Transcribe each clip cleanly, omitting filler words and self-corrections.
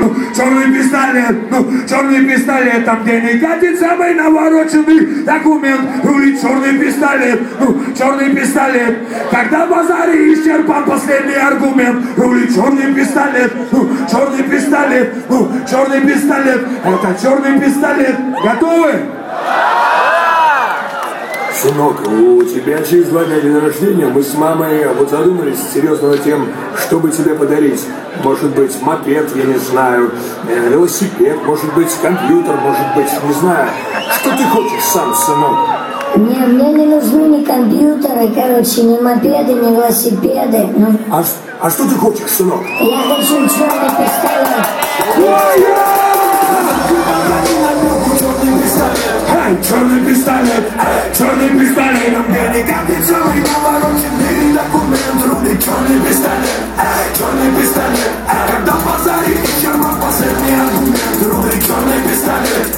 черный пистолет, там где не катит самый навороченный документ, рулит черный пистолет, черный пистолет, когда в базаре исчерпан последний аргумент, рулит черный пистолет, черный пистолет, черный пистолет, это черный пистолет, готовы? Сынок, у тебя через 2 дня день рождения. Мы с мамой вот задумались серьезно над тем, чтобы тебе подарить. Может быть, мопед, я не знаю, велосипед, может быть, компьютер, может быть, не знаю. Что ты хочешь сам, сынок? Не, мне не нужны ни компьютеры, короче, ни мопеды, ни велосипеды. А что ты хочешь, сынок? Я хочу черный пистолет. Черный пистолет, там где не капит целый навороченный документ, рулит черный пистолет, когда в базаре исчерпан последний аргумент, рулит черный пистолет,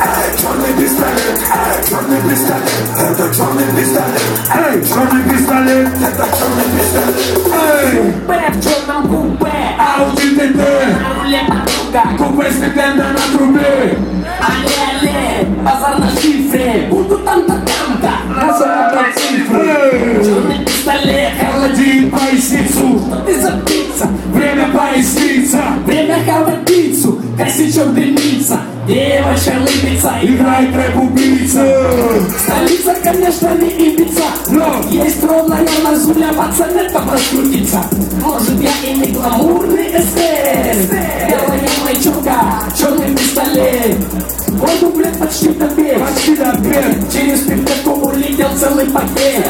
это черный пистолет, черный пистолет, это черный пистолет, Купе в черном купе, Ауди ТТ, на руле подруга, купе с легенда на трубе, але, базар на шифре, буду там-то, назад на цифры, черный пистолет, холодит поясницу, что ты за птица, время поясница, время хавать пиццу, косячок дымится, девочка лыбится, играет рэп-убийца. столица, конечно, не Ибица, но есть ровная мазуля, пацанета раскрутится. Может, я и не гламурный эстет, белая майчурка, черный пистолет, воду, блядь, почти до бед, через пипетку улетел целый пакет.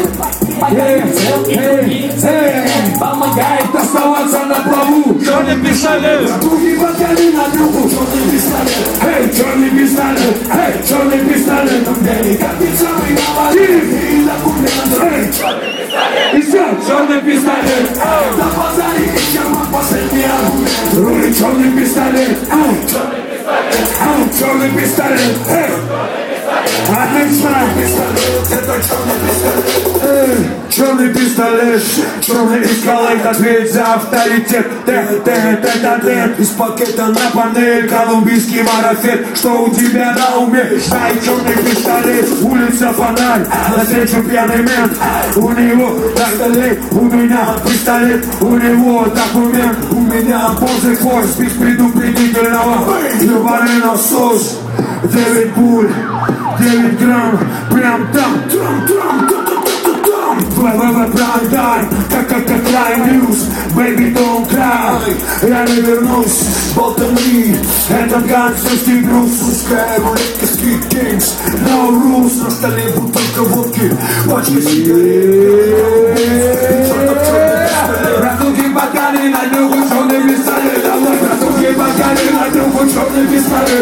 Помогает оставаться на плаву. Черный пистолет, руки подняли на брюху. Черный пистолет, черный пистолет, черный пистолет, там где не капит самый наводит документ. И все, черный пистолет, на базаре исчерпан последний аргумент. Рулит черный пистолет, черный пистолет, отлично. Это черный пистолет. Черный пистолет, черный эскалейт, ответь за авторитет. Из пакета на панель, колумбийский марафет. Что у тебя на уме? Дай черный пистолет, улица фонарь, навстречу пьяный мент. У него пистолет, у меня пистолет, у него документ. У меня позы форс, без предупредительного. Ебаный насос, 9 пуль, 9 грамм, прям там, prime time, как Crime News, baby don't cry, я не вернусь, болтани, этот гангстерский груз, пускай рулетка Squid Games, no rules, на столе бутылка водки, пачка сигарет, братухи бокали на нюху, черный пистолет, братухи бокали на нюху, черный пистолет,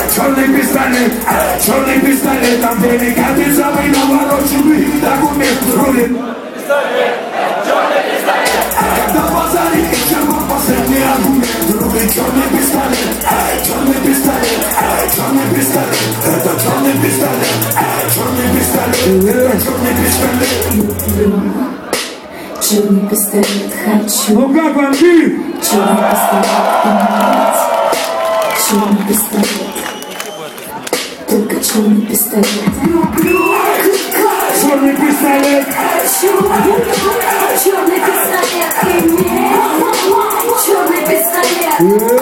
черный пистолет, там где не капит самый навороченный документ, рулит. Черный пистолет, когда в базаре исчерпан последний аргумент, рулит черный пистолет, черный пистолет, черный пистолет, это черный пистолет, черный пистолет, это черный пистолет. Черный пистолет хочу. Ну как вам фильм? Черный пистолет понимать. Черный пистолет. Только черный пистолет. Черный пистолет. Черный пистолет. Черный пистолет.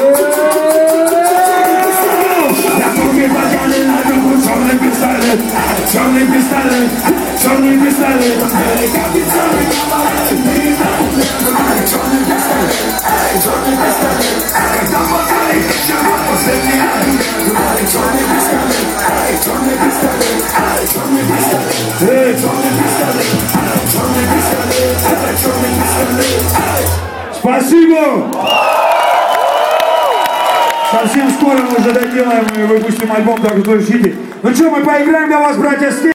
Я руки подняли на руку, черный пистолет, черный пистолет, черный пистолет. Черный пистолет, когда в бокале исчерпан последний аргумент. Черный пистолет, черный пистолет, черный пистолет, черный пистолет, черный пистолет, это черный пистолет. Спасибо! Совсем скоро мы уже доделаем и выпустим альбом, так что ждите. Ну что, мы поиграем для вас, братья, с